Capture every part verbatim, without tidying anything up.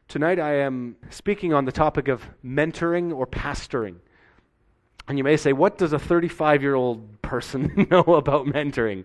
Tonight I am speaking on the topic of mentoring or pastoring. And you may say, what does a thirty-five-year-old person know about mentoring?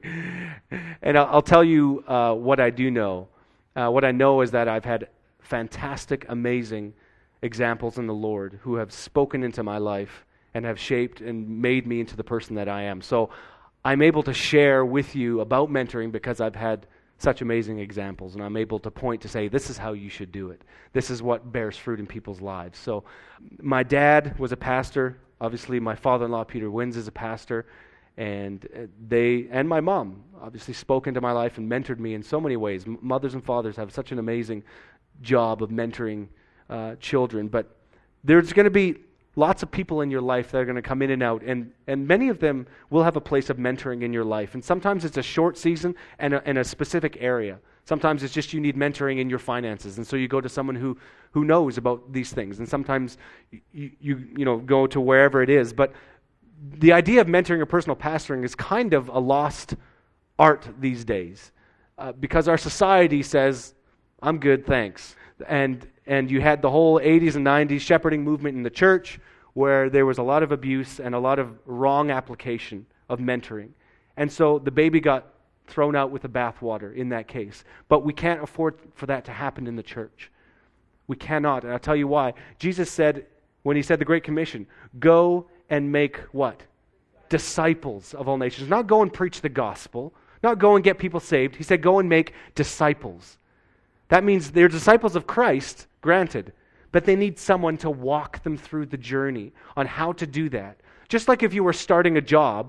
And I'll, I'll tell you uh, what I do know. Uh, what I know is that I've had fantastic, amazing examples in the Lord who have spoken into my life and have shaped and made me into the person that I am. So I'm able to share with you about mentoring because I've had such amazing examples, and I'm able to point to say, this is how you should do it. This is what bears fruit in people's lives. So my dad was a pastor. Obviously, my father-in-law, Peter Wins, is a pastor. And they, and my mom, obviously spoke into my life and mentored me in so many ways. M- mothers and fathers have such an amazing job of mentoring uh, children. But there's going to be lots of people in your life that are going to come in and out, and, and many of them will have a place of mentoring in your life. And sometimes it's a short season and a, and a specific area. Sometimes it's just you need mentoring in your finances, and so you go to someone who, who knows about these things. And sometimes you, you you know go to wherever it is. But the idea of mentoring or personal pastoring is kind of a lost art these days uh, because our society says, I'm good, thanks. And and you had the whole eighties and nineties shepherding movement in the church where there was a lot of abuse and a lot of wrong application of mentoring. And so the baby got thrown out with the bathwater in that case. But we can't afford for that to happen in the church. We cannot. And I'll tell you why. Jesus said, when he said the Great Commission, go and make what? Disciples of all nations. Not go and preach the gospel. Not go and get people saved. He said go and make disciples. That means they're disciples of Christ, granted, but they need someone to walk them through the journey on how to do that. Just like if you were starting a job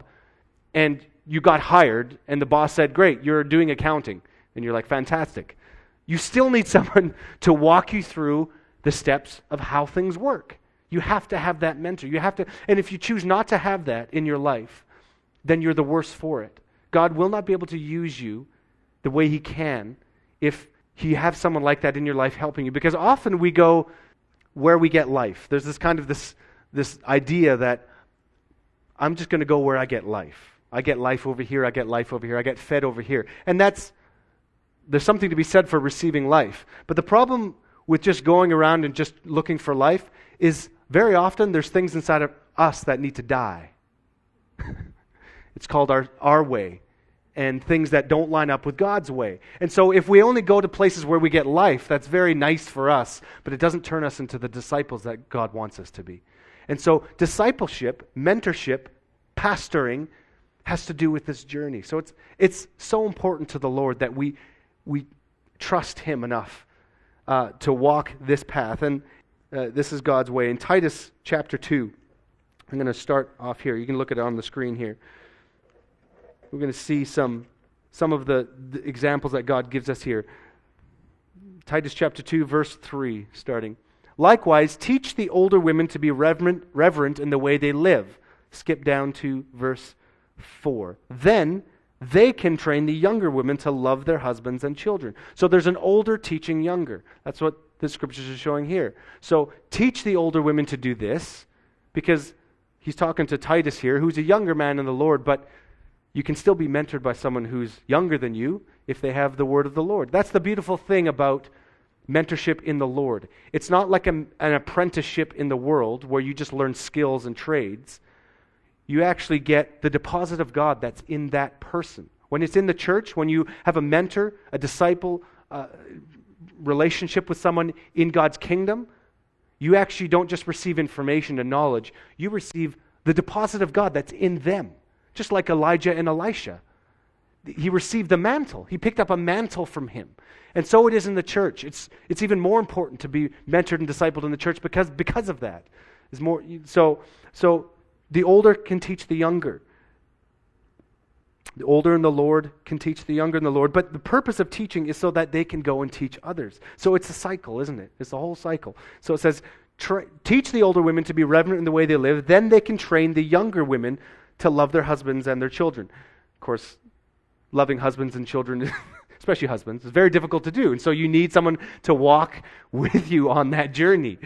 and you got hired and the boss said, great, you're doing accounting. And you're like, fantastic. You still need someone to walk you through the steps of how things work. You have to have that mentor. You have to, and if you choose not to have that in your life, then you're the worse for it. God will not be able to use you the way He can if you have someone like that in your life helping you. Because often we go where we get life. There's this kind of this this idea that I'm just going to go where I get life. I get life over here, I get life over here, I get fed over here. And that's, there's something to be said for receiving life. But the problem with just going around and just looking for life is very often there's things inside of us that need to die. It's called our, our way. And things that don't line up with God's way. And so if we only go to places where we get life, that's very nice for us, but it doesn't turn us into the disciples that God wants us to be. And so discipleship, mentorship, pastoring has to do with this journey. So it's it's so important to the Lord that we we trust Him enough uh, to walk this path. And uh, this is God's way. In Titus chapter two, I'm going to start off here. You can look at it on the screen here. We're going to see some some of the, the examples that God gives us here. Titus chapter two, verse three, starting. Likewise, teach the older women to be reverent, reverent in the way they live. Skip down to verse four. Then they can train the younger women to love their husbands and children. So there's an older teaching younger. That's what the scriptures are showing here. So teach the older women to do this, because he's talking to Titus here, who's a younger man in the Lord, but you can still be mentored by someone who's younger than you if they have the word of the Lord. That's the beautiful thing about mentorship in the Lord. It's not like a, an apprenticeship in the world where you just learn skills and trades. You actually get the deposit of God that's in that person. When it's in the church, when you have a mentor, a disciple, uh, relationship with someone in God's kingdom, you actually don't just receive information and knowledge. You receive the deposit of God that's in them. Just like Elijah and Elisha. He received the mantle. He picked up a mantle from him. And so it is in the church. It's it's even more important to be mentored and discipled in the church because because of that. Is more so so the older can teach the younger. The older in the Lord can teach the younger in the Lord. But the purpose of teaching is so that they can go and teach others. So it's a cycle, isn't it? It's a whole cycle. So it says, tra- teach the older women to be reverent in the way they live. Then they can train the younger women to love their husbands and their children. Of course, loving husbands and children, especially husbands, is very difficult to do. And so you need someone to walk with you on that journey.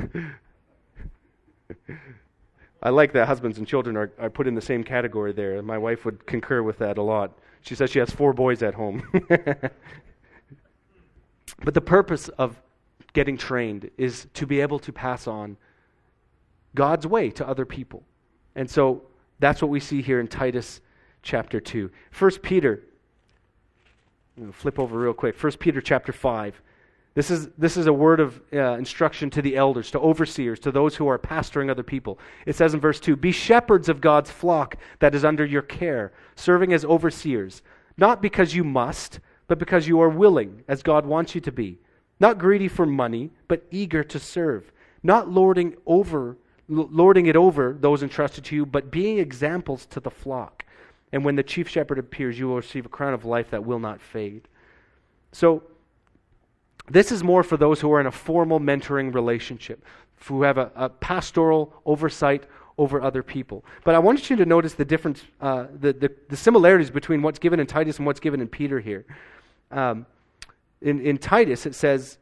I like that husbands and children are, are put in the same category there. My wife would concur with that a lot. She says she has four boys at home. But the purpose of getting trained is to be able to pass on God's way to other people. And so that's what we see here in Titus chapter two. First Peter, I'm going to flip over real quick. First Peter chapter five. This is, this is a word of uh, instruction to the elders, to overseers, to those who are pastoring other people. It says in verse two, "Be shepherds of God's flock that is under your care, serving as overseers, not because you must, but because you are willing, as God wants you to be. Not greedy for money, but eager to serve. Not lording over, lording it over those entrusted to you, but being examples to the flock. And when the chief shepherd appears, you will receive a crown of life that will not fade." So, this is more for those who are in a formal mentoring relationship, who have a, a pastoral oversight over other people. But I want you to notice the difference, uh, the, the, the similarities between what's given in Titus and what's given in Peter here. Um, in, in Titus, it says,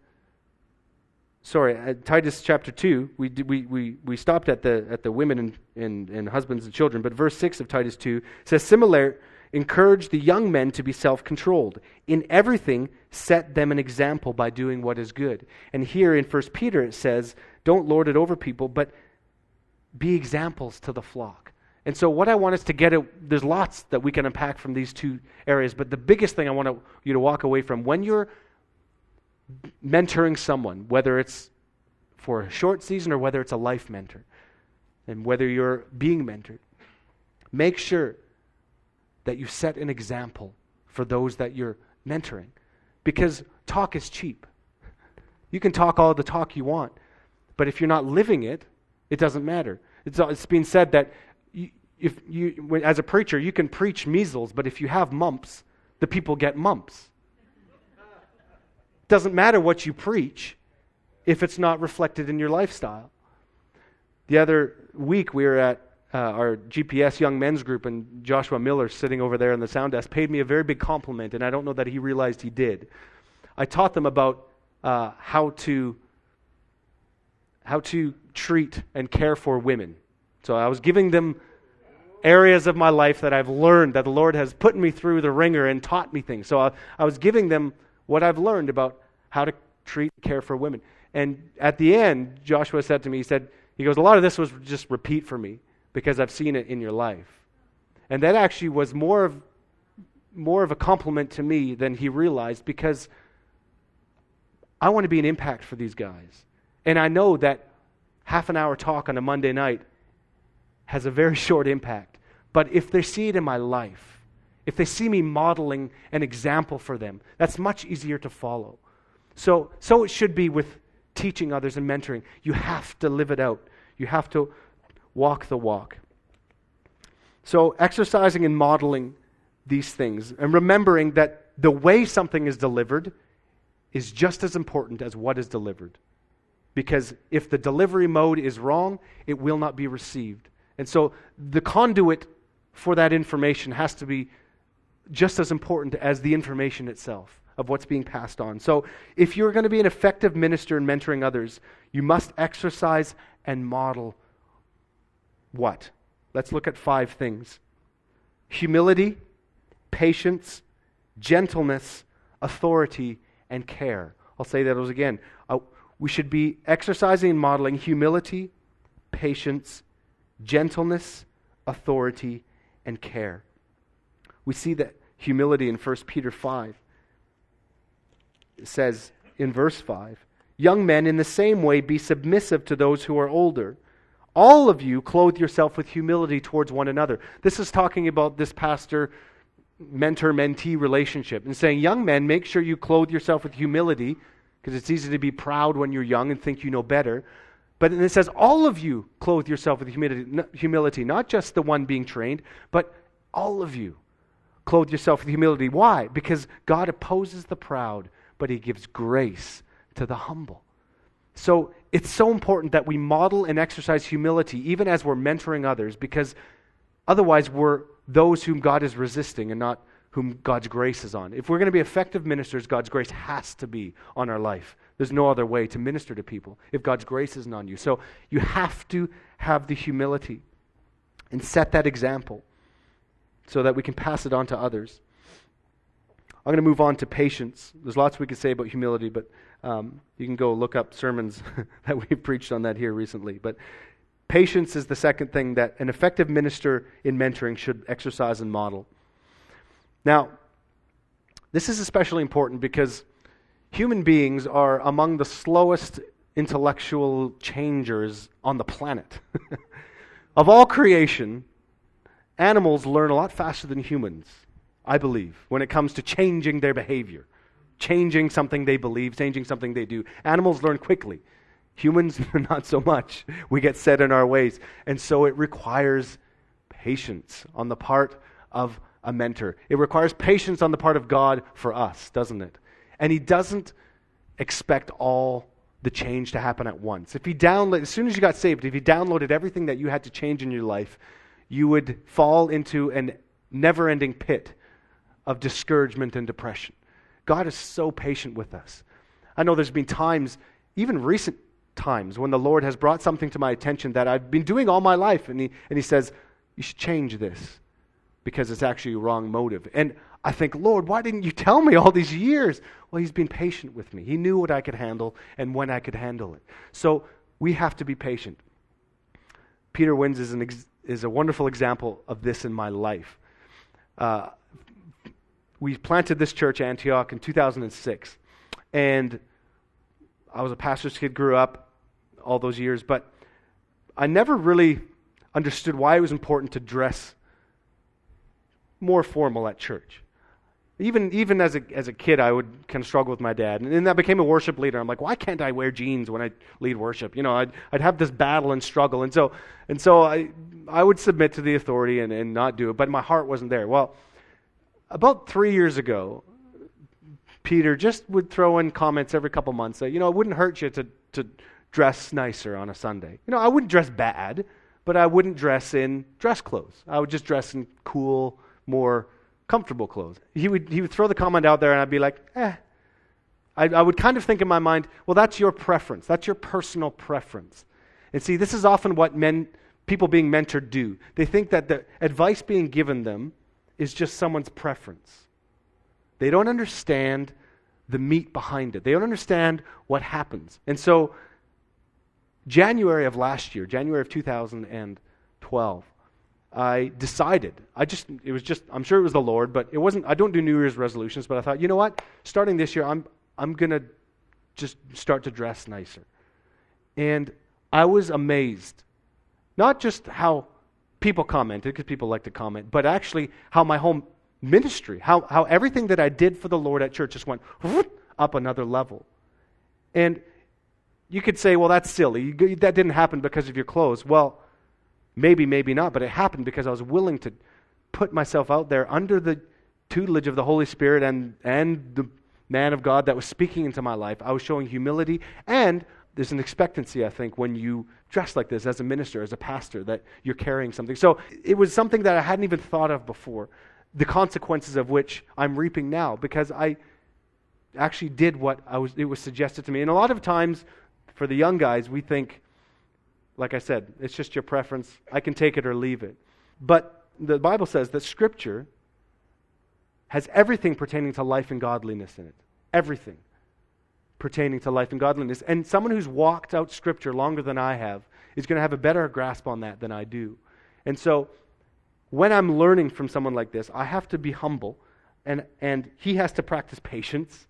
sorry, at Titus chapter two, we, we, we, we stopped at the at the women and, and, and husbands and children, but verse six of Titus two says, "Similar, encourage the young men to be self-controlled. In everything, set them an example by doing what is good." And here in First Peter it says, don't lord it over people, but be examples to the flock. And so what I want us to get at, there's lots that we can unpack from these two areas, but the biggest thing I want to, you to walk away from, when you're mentoring someone, whether it's for a short season or whether it's a life mentor, and whether you're being mentored, make sure that you set an example for those that you're mentoring. Because talk is cheap. You can talk all the talk you want, but if you're not living it, it doesn't matter. It's, it's been said that you, if you, when, as a preacher, you can preach measles, but if you have mumps, the people get mumps. Doesn't matter what you preach if it's not reflected in your lifestyle. The other week we were at uh, our G P S Young Men's Group, and Joshua Miller, sitting over there in the sound desk, paid me a very big compliment, and I don't know that he realized he did. I taught them about uh, how to how to treat and care for women. So I was giving them areas of my life that I've learned, that the Lord has put me through the ringer and taught me things. So I, I was giving them what I've learned about how to treat and care for women. And at the end, Joshua said to me, he said, he goes, a lot of this was just repeat for me because I've seen it in your life. And that actually was more of more of a compliment to me than he realized, because I want to be an impact for these guys. And I know that half an hour talk on a Monday night has a very short impact. But if they see it in my life, if they see me modeling an example for them, that's much easier to follow. So, so it should be with teaching others and mentoring. You have to live it out. You have to walk the walk. So exercising and modeling these things, and remembering that the way something is delivered is just as important as what is delivered. Because if the delivery mode is wrong, it will not be received. And so the conduit for that information has to be just as important as the information itself of what's being passed on. So if you're going to be an effective minister in mentoring others, you must exercise and model what? Let's look at five things. Humility, patience, gentleness, authority, and care. I'll say those again. Uh, we should be exercising and modeling humility, patience, gentleness, authority, and care. We see that humility in First Peter five. It says in verse five, "Young men, in the same way, be submissive to those who are older. All of you clothe yourself with humility towards one another." This is talking about this pastor mentor-mentee relationship, and saying, young men, make sure you clothe yourself with humility, because it's easy to be proud when you're young and think you know better. But it says, all of you clothe yourself with humility, humility, not just the one being trained, but all of you clothe yourself with humility. Why? Because God opposes the proud, but He gives grace to the humble. So it's so important that we model and exercise humility even as we're mentoring others, because otherwise we're those whom God is resisting and not whom God's grace is on. If we're going to be effective ministers, God's grace has to be on our life. There's no other way to minister to people if God's grace isn't on you. So you have to have the humility and set that example so that we can pass it on to others. I'm going to move on to patience. There's lots we could say about humility, but Um, you can go look up sermons that we've preached on that here recently. But patience is the second thing that an effective minister in mentoring should exercise and model. Now, this is especially important because human beings are among the slowest intellectual changers on the planet. Of all creation, animals learn a lot faster than humans, I believe, when it comes to changing their behavior, changing something they believe, changing something they do. Animals learn quickly. Humans, not so much. We get set in our ways. And so it requires patience on the part of a mentor. It requires patience on the part of God for us, doesn't it? And He doesn't expect all the change to happen at once. If He download, as soon as you got saved, if He downloaded everything that you had to change in your life, you would fall into a never-ending pit of discouragement and depression. God is so patient with us. I know there's been times, even recent times, when the Lord has brought something to my attention that I've been doing all my life, and He, and he says, you should change this because it's actually a wrong motive. And I think, Lord, why didn't you tell me all these years? Well, He's been patient with me. He knew what I could handle and when I could handle it. So we have to be patient. Peter Wins is, an ex- is a wonderful example of this in my life. Uh, we planted this church, Antioch, in two thousand six. And I was a pastor's kid, grew up all those years, but I never really understood why it was important to dress more formal at church. Even even as a as a kid, I would kind of struggle with my dad. And then I became a worship leader. I'm like, why can't I wear jeans when I lead worship? You know, I'd I'd have this battle and struggle. And so and so I I would submit to the authority and, and not do it, but my heart wasn't there. Well, about three years ago, Peter just would throw in comments every couple months that, you know, it wouldn't hurt you to to dress nicer on a Sunday. You know, I wouldn't dress bad, but I wouldn't dress in dress clothes. I would just dress in cool, more comfortable clothes. He would he would throw the comment out there, and I'd be like, eh. I, I would kind of think in my mind, well, that's your preference. That's your personal preference. And see, this is often what men, people being mentored do. They think that the advice being given them is just someone's preference. They don't understand the meat behind it. They don't understand what happens. And so, January of last year, January of two thousand twelve, I decided, I just, it was just, I'm sure it was the Lord, but it wasn't, I don't do New Year's resolutions, but I thought, you know what, starting this year, I'm I'm going to just start to dress nicer. And I was amazed, not just how people commented, because people like to comment, but actually how my whole ministry, how, how everything that I did for the Lord at church just went up another level. And you could say, well, that's silly. That didn't happen because of your clothes. Well, maybe, maybe not, but it happened because I was willing to put myself out there under the tutelage of the Holy Spirit and, and the man of God that was speaking into my life. I was showing humility, and there's an expectancy, I think, when you dress like this as a minister, as a pastor, that you're carrying something. So it was something that I hadn't even thought of before, the consequences of which I'm reaping now, because I actually did what I was. It was suggested to me. And a lot of times, for the young guys, we think, like I said, it's just your preference. I can take it or leave it. But the Bible says that Scripture has everything pertaining to life and godliness in it. Everything pertaining to life and godliness. And someone who's walked out Scripture longer than I have is going to have a better grasp on that than I do. And so, when I'm learning from someone like this, I have to be humble, and, and he has to practice patience.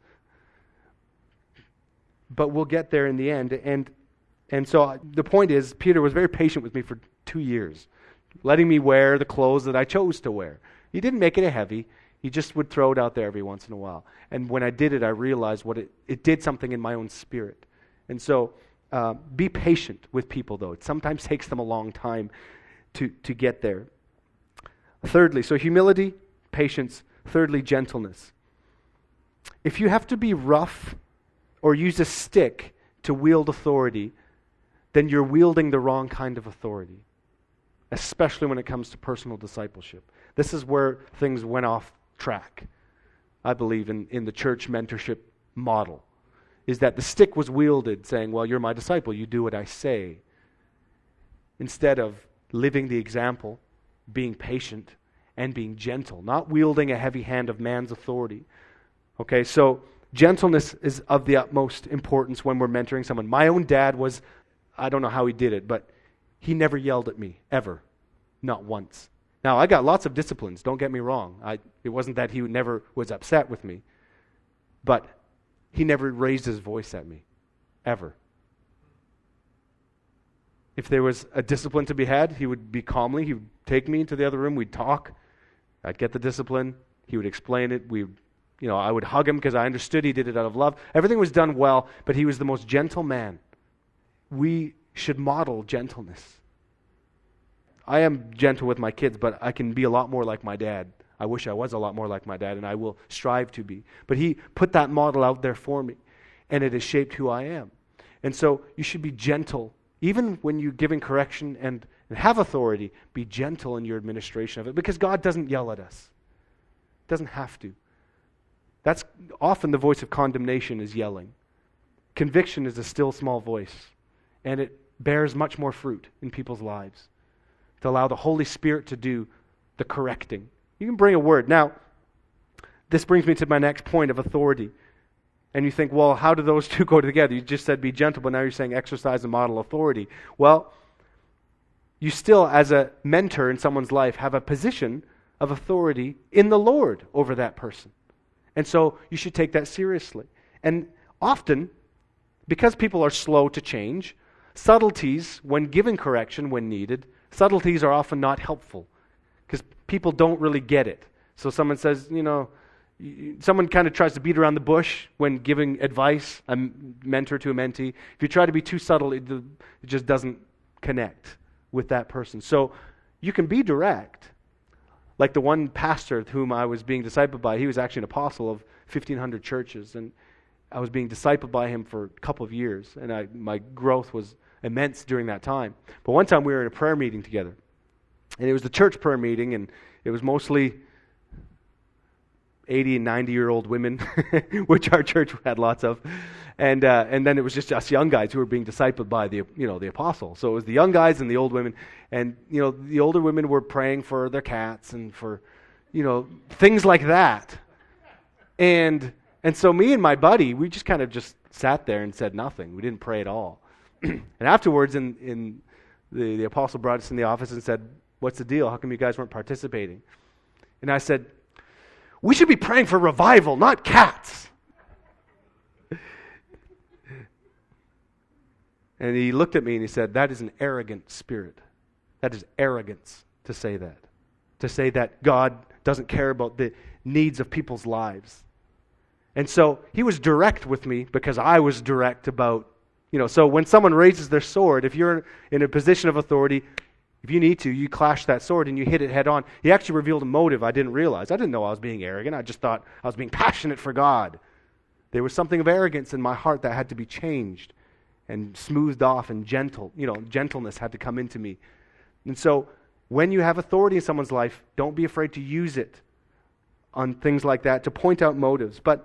But we'll get there in the end. And and so the point is, Peter was very patient with me for two years, letting me wear the clothes that I chose to wear. He didn't make it a heavy. He just would throw it out there every once in a while. And when I did it, I realized what it, it did something in my own spirit. And so uh, be patient with people, though. It sometimes takes them a long time to, to get there. Thirdly, so humility, patience. Thirdly, gentleness. If you have to be rough or use a stick to wield authority, then you're wielding the wrong kind of authority, especially when it comes to personal discipleship. This is where things went off track, I believe, in, in the church mentorship model, is that the stick was wielded saying, well, you're my disciple, you do what I say, instead of living the example, being patient, and being gentle, not wielding a heavy hand of man's authority. Okay, so Gentleness is of the utmost importance when we're mentoring someone. My own dad was, I don't know how he did it, but he never yelled at me, ever. Not once. Now, I got lots of disciplines, don't get me wrong. I, it wasn't that he never was upset with me, but he never raised his voice at me, ever. If there was a discipline to be had, he would be calmly, he would take me into the other room, we'd talk, I'd get the discipline, he would explain it, we, you know, I would hug him because I understood he did it out of love. Everything was done well, but he was the most gentle man. We should model gentleness. I am gentle with my kids, but I can be a lot more like my dad. I wish I was a lot more like my dad, and I will strive to be. But he put that model out there for me, and it has shaped who I am. And so you should be gentle. Even when you're giving correction and, and have authority, be gentle in your administration of it, because God doesn't yell at us. Doesn't have to. That's often the voice of condemnation is yelling. Conviction is a still small voice, and it bears much more fruit in people's lives to allow the Holy Spirit to do the correcting. You can bring a word. Now, this brings me to my next point of authority. And you think, well, how do those two go together? You just said be gentle, but now you're saying exercise and model authority. Well, you still, as a mentor in someone's life, have a position of authority in the Lord over that person. And so you should take that seriously. And often, because people are slow to change, subtleties, when given correction, when needed, subtleties are often not helpful because people don't really get it. So someone says, you know, someone kind of tries to beat around the bush when giving advice, a mentor to a mentee. If you try to be too subtle, it, it just doesn't connect with that person. So you can be direct. Like the one pastor whom I was being discipled by, he was actually an apostle of fifteen hundred churches, and I was being discipled by him for a couple of years, and I, my growth was immense during that time. But one time we were in a prayer meeting together, and it was the church prayer meeting, and it was mostly eighty and ninety-year-old women, which our church had lots of, and uh, and then it was just us young guys who were being discipled by the you know the apostle. So it was the young guys and the old women, and you know the older women were praying for their cats and for you know things like that, and and so me and my buddy, we just kind of just sat there and said nothing. We didn't pray at all. And afterwards, in in the the apostle brought us in the office and said, "What's the deal? How come you guys weren't participating?" And I said, "We should be praying for revival, not cats." And he looked at me and he said, "That is an arrogant spirit. That is arrogance to say that. To say that God doesn't care about the needs of people's lives." And so he was direct with me because I was direct about, you know, so when someone raises their sword, if you're in a position of authority, if you need to, you clash that sword and you hit it head on. He actually revealed a motive I didn't realize. I didn't know I was being arrogant. I just thought I was being passionate for God. There was something of arrogance in my heart that had to be changed and smoothed off, and gentle, you know, gentleness had to come into me. And so when you have authority in someone's life, don't be afraid to use it on things like that, to point out motives. But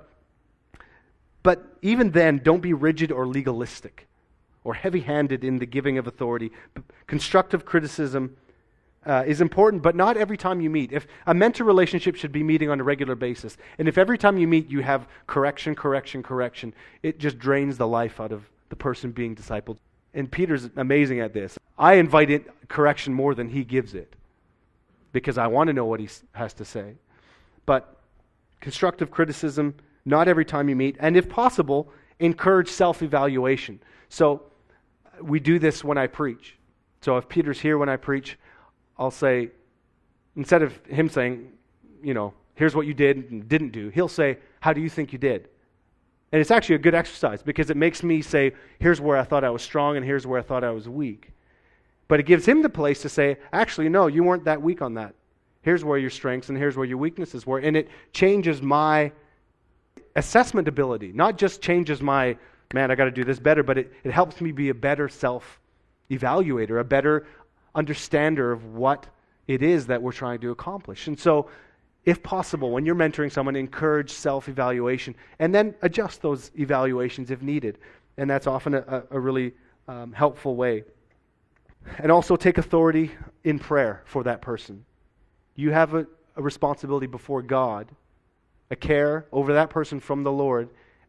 but even then, don't be rigid or legalistic or heavy-handed in the giving of authority. Constructive criticism uh, is important, but not every time you meet. If a mentor relationship should be meeting on a regular basis, and if every time you meet you have correction, correction, correction, it just drains the life out of the person being discipled. And Peter's amazing at this. I invite it, correction more than he gives it because I want to know what he has to say. But constructive criticism, not every time you meet, and if possible, encourage self-evaluation. So we do this when I preach. So if Peter's here when I preach, I'll say, instead of him saying, you know, here's what you did and didn't do, he'll say, how do you think you did? And it's actually a good exercise because it makes me say, here's where I thought I was strong and here's where I thought I was weak. But it gives him the place to say, actually, no, you weren't that weak on that. Here's where your strengths and here's where your weaknesses were. And it changes my assessment ability, not just changes my, man, I got to do this better, but it, it helps me be a better self-evaluator, a better understander of what it is that we're trying to accomplish. And so, if possible, when you're mentoring someone, encourage self-evaluation and then adjust those evaluations if needed. And that's often a, a really um, helpful way. And also take authority in prayer for that person. You have a, a responsibility before God, a care over that person from the Lord,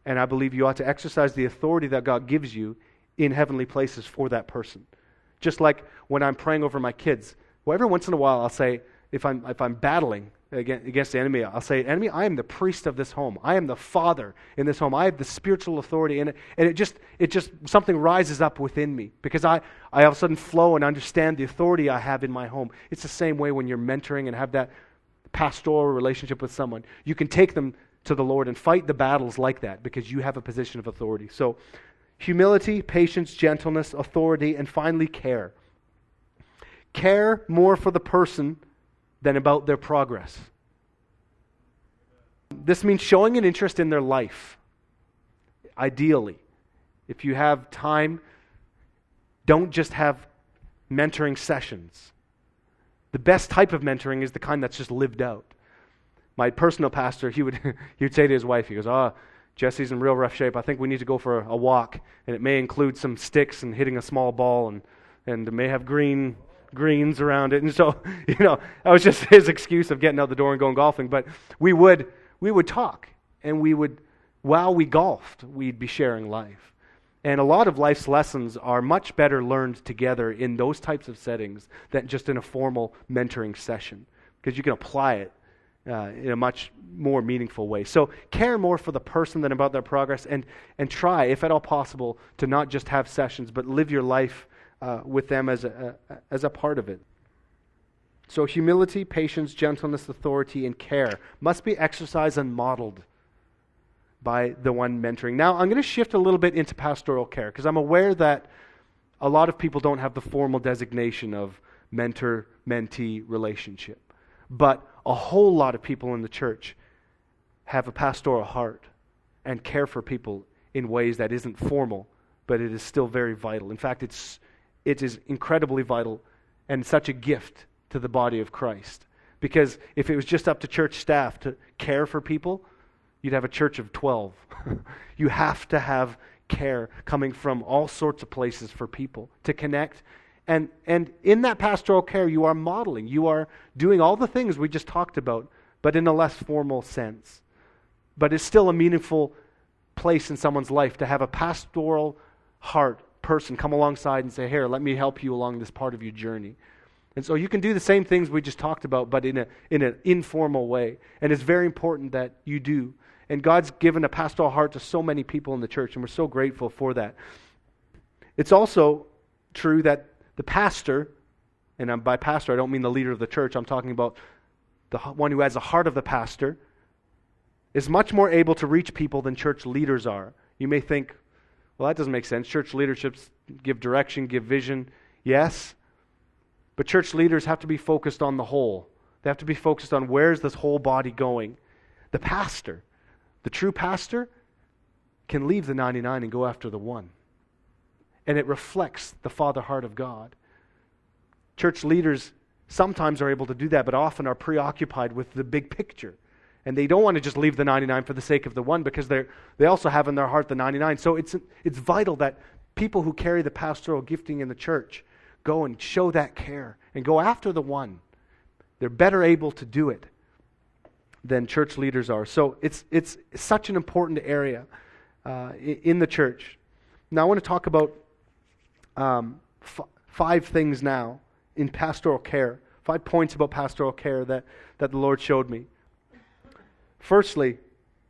And I believe you ought to exercise the authority that God gives you in heavenly places for that person. Just like when I'm praying over my kids, well, every once in a while I'll say, if I'm if I'm battling against the enemy, I'll say, enemy, I am the priest of this home. I am the father in this home. I have the spiritual authority in it. And it just, it just, something rises up within me because I, I all of a sudden flow and understand the authority I have in my home. It's the same way when you're mentoring and have that pastoral relationship with someone. You can take them to the Lord and fight the battles like that because you have a position of authority. So humility, patience, gentleness, authority, and finally care. Care more for the person than about their progress. This means showing an interest in their life. Ideally, if you have time, don't just have mentoring sessions. The best type of mentoring is the kind that's just lived out. My personal pastor, he would he would say to his wife, he goes, "Oh, Jesse's in real rough shape. I think we need to go for a walk, and it may include some sticks and hitting a small ball, and and it may have green." greens around it." And so, you know, that was just his excuse of getting out the door and going golfing. But we would we would talk, and we would, while we golfed, we'd be sharing life. And a lot of life's lessons are much better learned together in those types of settings than just in a formal mentoring session, because you can apply it uh, in a much more meaningful way. So care more for the person than about their progress, and and try, if at all possible, to not just have sessions, but live your life Uh, with them as a, a as a part of it. So humility, patience, gentleness, authority, and care must be exercised and modeled by the one mentoring. Now, I'm going to shift a little bit into pastoral care because I'm aware that a lot of people don't have the formal designation of mentor-mentee relationship. But a whole lot of people in the church have a pastoral heart and care for people in ways that isn't formal, but it is still very vital. In fact, it's It is incredibly vital and such a gift to the body of Christ. Because if it was just up to church staff to care for people, you'd have a church of twelve. You have to have care coming from all sorts of places for people to connect. And and in that pastoral care, you are modeling. You are doing all the things we just talked about, but in a less formal sense. But it's still a meaningful place in someone's life to have a pastoral heart person come alongside and say, "Here, let me help you along this part of your journey." And so you can do the same things we just talked about, but in a in an informal way. And it's very important that you do. And God's given a pastoral heart to so many people in the church, and we're so grateful for that. It's also true that the pastor, and by pastor I don't mean the leader of the church, I'm talking about the one who has the heart of the pastor, is much more able to reach people than church leaders are. You may think, well, that doesn't make sense. Church leaderships give direction, give vision. Yes, but church leaders have to be focused on the whole. They have to be focused on where's this whole body going. The pastor, the true pastor, can leave the ninety-nine and go after the one. And it reflects the Father heart of God. Church leaders sometimes are able to do that, but often are preoccupied with the big picture. And they don't want to just leave the ninety-nine for the sake of the one, because they they also have in their heart the ninety-nine. So it's it's vital that people who carry the pastoral gifting in the church go and show that care and go after the one. They're better able to do it than church leaders are. So it's it's such an important area uh, in the church. Now I want to talk about um, f- five things now in pastoral care. Five points about pastoral care that, that the Lord showed me. Firstly,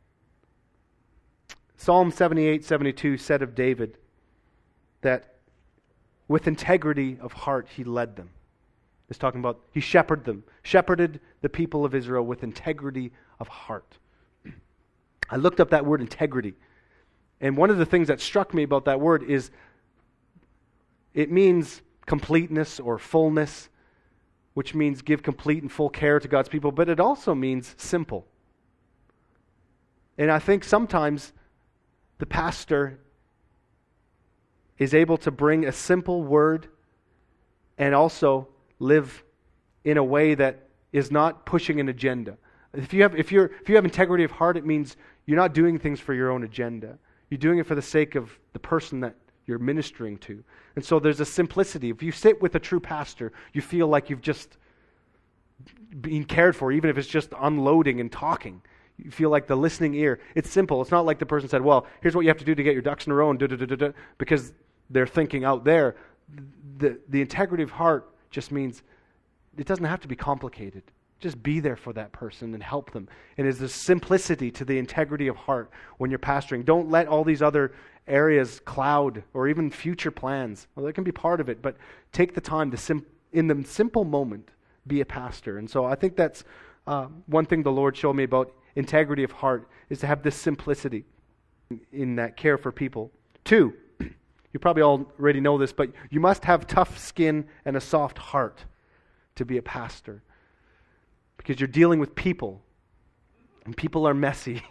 Psalm seventy-eight, seventy-two said of David that with integrity of heart he led them. It's talking about he shepherded them, shepherded the people of Israel with integrity of heart. I looked up that word integrity, and one of the things that struck me about that word is it means completeness or fullness, which means give complete and full care to God's people, but it also means simple. And I think sometimes the pastor is able to bring a simple word and also live in a way that is not pushing an agenda. If you have if you're if you have integrity of heart, it means you're not doing things for your own agenda. You're doing it for the sake of the person that you're ministering to. And so there's a simplicity. If you sit with a true pastor, you feel like you've just been cared for, even if it's just unloading and talking. You feel like the listening ear. It's simple. It's not like the person said, well, here's what you have to do to get your ducks in a row, and da da da da da, because they're thinking out there. The, the integrity of heart just means it doesn't have to be complicated. Just be there for that person and help them. And there's this simplicity to the integrity of heart when you're pastoring. Don't let all these other areas cloud or even future plans. Well, that can be part of it, but take the time to, sim- in the simple moment, be a pastor. And so I think that's uh, one thing the Lord showed me about integrity of heart, is to have this simplicity in that care for people. Two, you probably already know this, but you must have tough skin and a soft heart to be a pastor. Because you're dealing with people, and people are messy.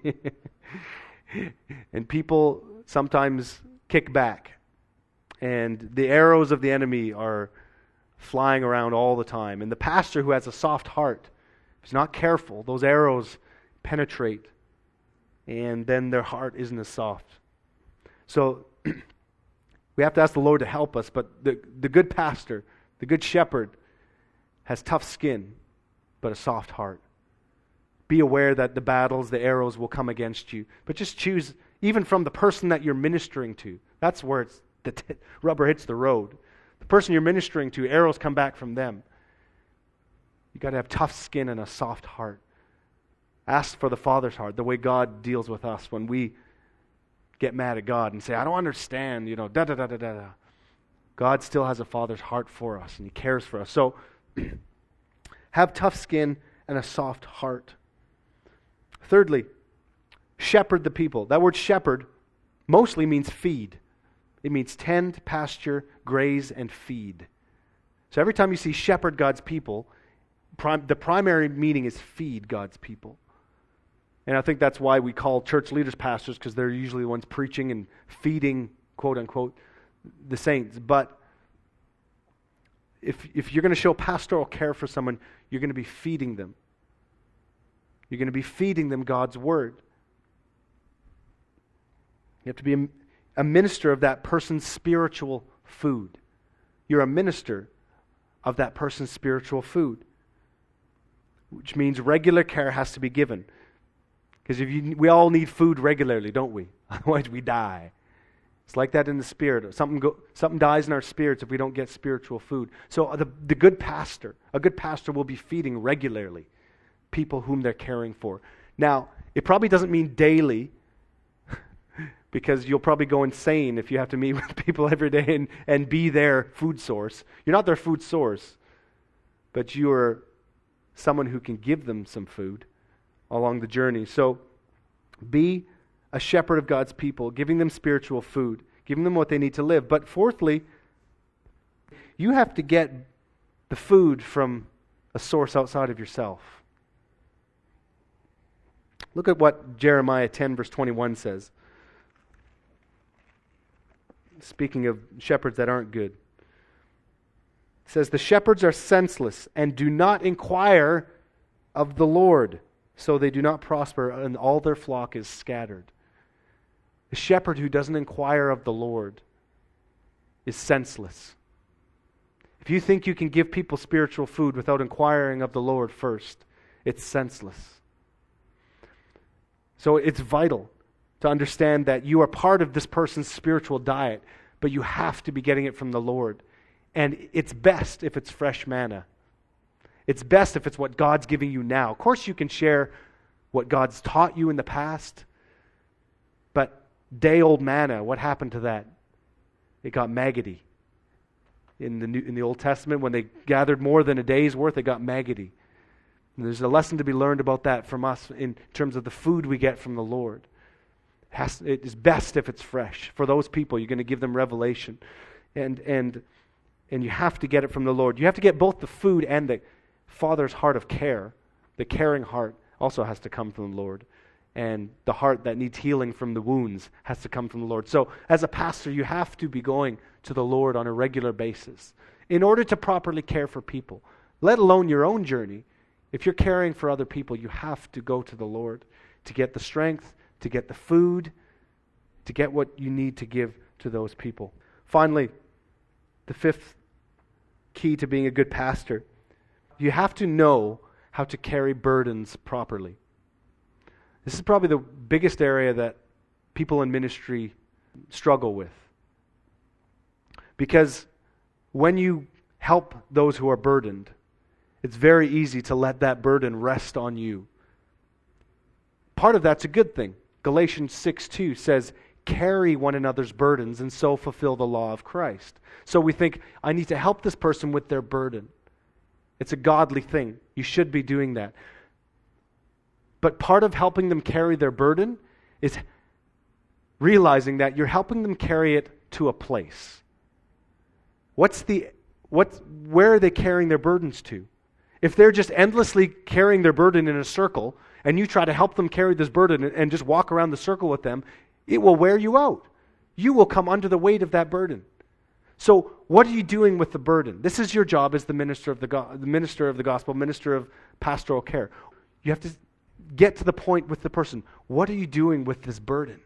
And people sometimes kick back. And the arrows of the enemy are flying around all the time. And the pastor who has a soft heart, if he's not careful, those arrows penetrate, and then their heart isn't as soft. So we have to ask the Lord to help us, but the, the good pastor, the good shepherd, has tough skin, but a soft heart. Be aware that the battles, the arrows will come against you. But just choose, even from the person that you're ministering to. That's where it's, the t- rubber hits the road. The person you're ministering to, arrows come back from them. You've got to have tough skin and a soft heart. Ask for the Father's heart, the way God deals with us when we get mad at God and say, I don't understand, you know, da da da da da. God still has a Father's heart for us, and He cares for us. So, have tough skin and a soft heart. Thirdly, shepherd the people. That word shepherd mostly means feed. It means tend, pasture, graze, and feed. So every time you see shepherd God's people, prim- the primary meaning is feed God's people. And I think that's why we call church leaders pastors, because they're usually the ones preaching and feeding, quote unquote, the saints. But if if you're going to show pastoral care for someone, you're going to be feeding them. You're going to be feeding them God's word. You have to be a, a minister of that person's spiritual food. You're a minister of that person's spiritual food, which means regular care has to be given. Because if you, we all need food regularly, don't we? Otherwise we die. It's like that in the spirit. Something go, something dies in our spirits if we don't get spiritual food. So the, the good pastor, a good pastor will be feeding regularly people whom they're caring for. Now, it probably doesn't mean daily, because you'll probably go insane if you have to meet with people every day and, and be their food source. You're not their food source, but you're someone who can give them some food along the journey. So be a shepherd of God's people, giving them spiritual food, giving them what they need to live. But fourthly, you have to get the food from a source outside of yourself. Look at what Jeremiah ten verse twenty-one says. Speaking of shepherds that aren't good. It says, the shepherds are senseless and do not inquire of the Lord, so they do not prosper, and all their flock is scattered. The shepherd who doesn't inquire of the Lord is senseless. If you think you can give people spiritual food without inquiring of the Lord first, it's senseless. So it's vital to understand that you are part of this person's spiritual diet, but you have to be getting it from the Lord. And it's best if it's fresh manna. It's best if it's what God's giving you now. Of course you can share what God's taught you in the past, but day-old manna, what happened to that? It got maggoty. In the New, in the Old Testament, when they gathered more than a day's worth, it got maggoty. And there's a lesson to be learned about that from us in terms of the food we get from the Lord. It, has, it is best if it's fresh. For those people, you're going to give them revelation. And and and you have to get it from the Lord. You have to get both the food and the Father's heart of care. The caring heart also has to come from the Lord. And the heart that needs healing from the wounds has to come from the Lord. So as a pastor, you have to be going to the Lord on a regular basis in order to properly care for people, let alone your own journey. If you're caring for other people, you have to go to the Lord to get the strength, to get the food, to get what you need to give to those people. Finally, the fifth key to being a good pastor, you have to know how to carry burdens properly. This is probably the biggest area that people in ministry struggle with. Because when you help those who are burdened, it's very easy to let that burden rest on you. Part of that's a good thing. Galatians six two says, carry one another's burdens and so fulfill the law of Christ. So we think, I need to help this person with their burden. It's a godly thing. You should be doing that. But part of helping them carry their burden is realizing that you're helping them carry it to a place. What's the what where are they carrying their burdens to? If they're just endlessly carrying their burden in a circle, and you try to help them carry this burden and just walk around the circle with them, it will wear you out. You will come under the weight of that burden. So what are you doing with the burden? This is your job as the minister of the, go- the minister of the gospel, minister of pastoral care. You have to get to the point with the person. What are you doing with this burden?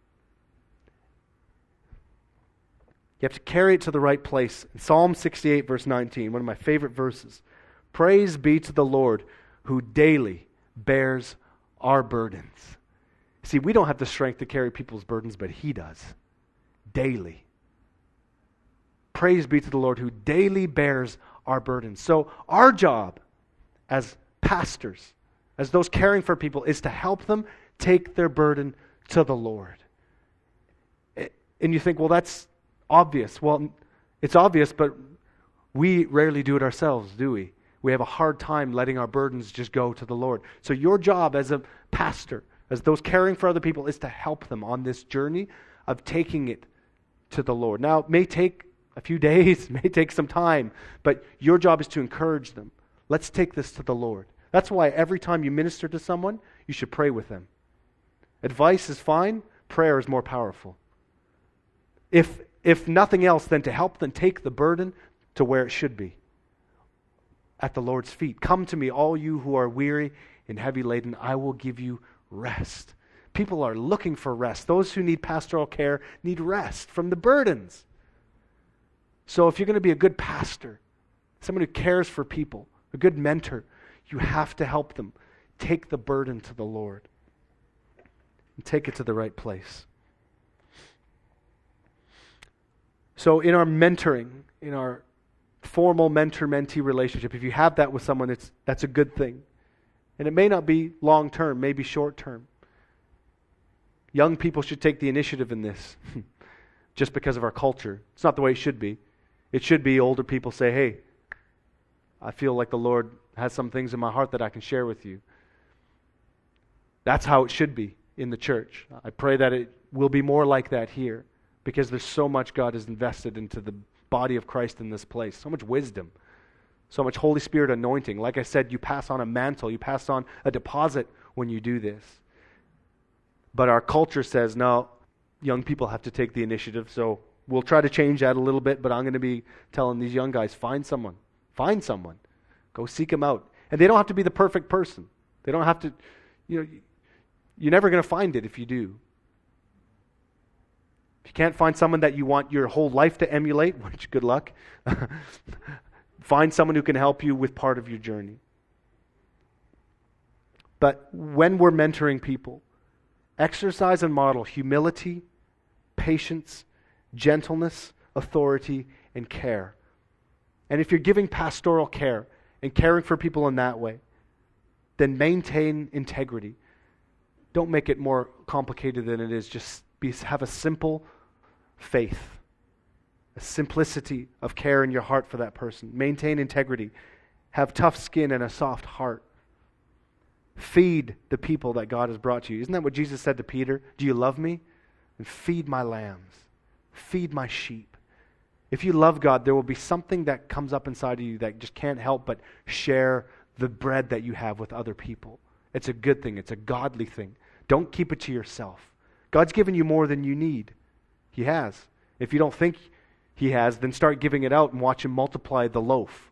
You have to carry it to the right place. In Psalm sixty-eight, verse nineteen, one of my favorite verses. Praise be to the Lord who daily bears our burdens. See, we don't have the strength to carry people's burdens, but He does. Daily. Praise be to the Lord who daily bears our burdens. So our job as pastors, as those caring for people, is to help them take their burden to the Lord. And you think, well, that's obvious. Well, it's obvious, but we rarely do it ourselves, do we? We have a hard time letting our burdens just go to the Lord. So your job as a pastor, as those caring for other people, is to help them on this journey of taking it to the Lord. Now, it may take a few days, it may take some time, but your job is to encourage them. Let's take this to the Lord. That's why every time you minister to someone, you should pray with them. Advice is fine, prayer is more powerful. If if nothing else, then to help them take the burden to where it should be, at the Lord's feet. Come to me, all you who are weary and heavy laden, I will give you rest. People are looking for rest. Those who need pastoral care need rest from the burdens. So if you're going to be a good pastor, someone who cares for people, a good mentor, you have to help them take the burden to the Lord and take it to the right place. So in our mentoring, in our formal mentor-mentee relationship, if you have that with someone, it's that's a good thing. And it may not be long-term, maybe short-term. Young people should take the initiative in this just because of our culture. It's not the way it should be. It should be older people say, hey, I feel like the Lord has some things in my heart that I can share with you. That's how it should be in the church. I pray that it will be more like that here, because there's so much God has invested into the body of Christ in this place. So much wisdom. So much Holy Spirit anointing. Like I said, you pass on a mantle. You pass on a deposit when you do this. But our culture says, no, young people have to take the initiative. So we'll try to change that a little bit, but I'm going to be telling these young guys, find someone. Find someone. Go seek them out. And they don't have to be the perfect person. They don't have to, you know, you're never going to find it if you do. If you can't find someone that you want your whole life to emulate, which good luck, find someone who can help you with part of your journey. But when we're mentoring people, exercise and model humility, patience, gentleness, authority, and care. And if you're giving pastoral care and caring for people in that way, then maintain integrity. Don't make it more complicated than it is. Just be, have a simple faith, a simplicity of care in your heart for that person. Maintain integrity. Have tough skin and a soft heart. Feed the people that God has brought to you. Isn't that what Jesus said to Peter? Do you love me? And feed my lambs. Feed my sheep. If you love God, there will be something that comes up inside of you that just can't help but share the bread that you have with other people. It's a good thing. It's a godly thing. Don't keep it to yourself. God's given you more than you need. He has. If you don't think He has, then start giving it out and watch Him multiply the loaf.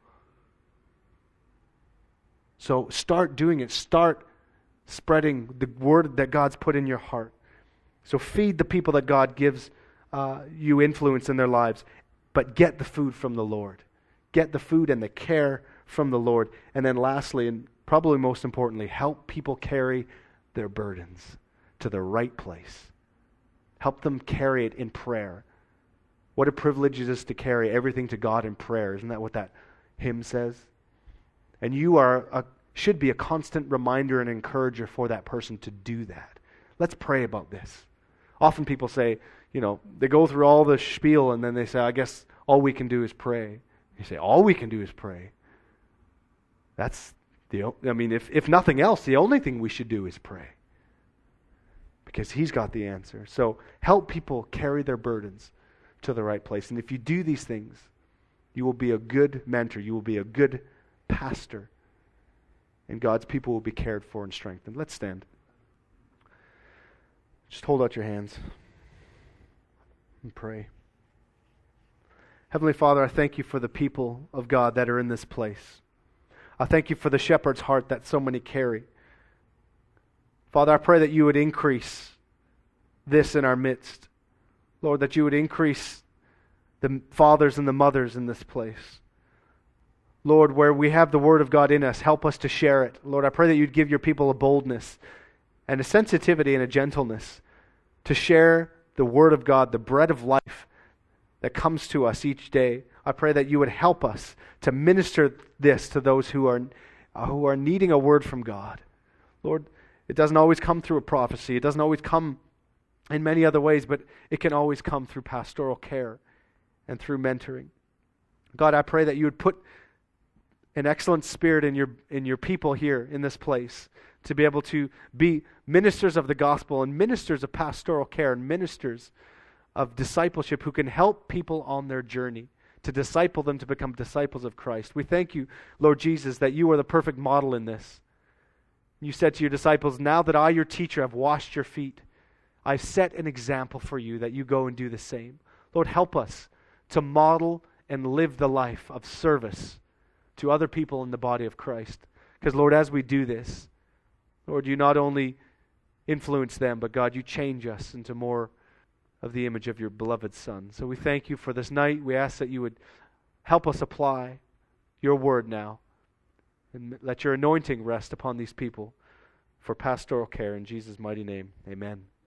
So start doing it. Start spreading the word that God's put in your heart. So feed the people that God gives uh, you influence in their lives. But get the food from the Lord. Get the food and the care from the Lord. And then lastly, and probably most importantly, help people carry their burdens to the right place. Help them carry it in prayer. What a privilege it is to carry everything to God in prayer. Isn't that what that hymn says? And you are a, should be a constant reminder and encourager for that person to do that. Let's pray about this. Often people say, you know, they go through all the spiel and then they say, I guess all we can do is pray. You say, all we can do is pray. That's the, I mean, if, if nothing else, the only thing we should do is pray. Because He's got the answer. So help people carry their burdens to the right place. And if you do these things, you will be a good mentor. You will be a good pastor. And God's people will be cared for and strengthened. Let's stand. Just hold out your hands and pray. Heavenly Father, I thank You for the people of God that are in this place. I thank You for the shepherd's heart that so many carry. Father, I pray that You would increase this in our midst. Lord, that You would increase the fathers and the mothers in this place. Lord, where we have the Word of God in us, help us to share it. Lord, I pray that You'd give Your people a boldness and a sensitivity and a gentleness to share the Word of God, the bread of life that comes to us each day. I pray that You would help us to minister this to those who are, uh, who are needing a word from God. Lord, it doesn't always come through a prophecy. It doesn't always come in many other ways, but it can always come through pastoral care and through mentoring. God, I pray that You would put an excellent spirit in your in your people here in this place to be able to be ministers of the gospel and ministers of pastoral care and ministers of discipleship who can help people on their journey to disciple them to become disciples of Christ. We thank You, Lord Jesus, that You are the perfect model in this. You said to Your disciples, now that I, Your teacher, have washed your feet, I've set an example for you that you go and do the same. Lord, help us to model and live the life of service to other people in the body of Christ. Because, Lord, as we do this, Lord, You not only influence them, but God, You change us into more of the image of Your beloved Son. So we thank You for this night. We ask that You would help us apply Your word now. And let Your anointing rest upon these people for pastoral care. In Jesus' mighty name, amen.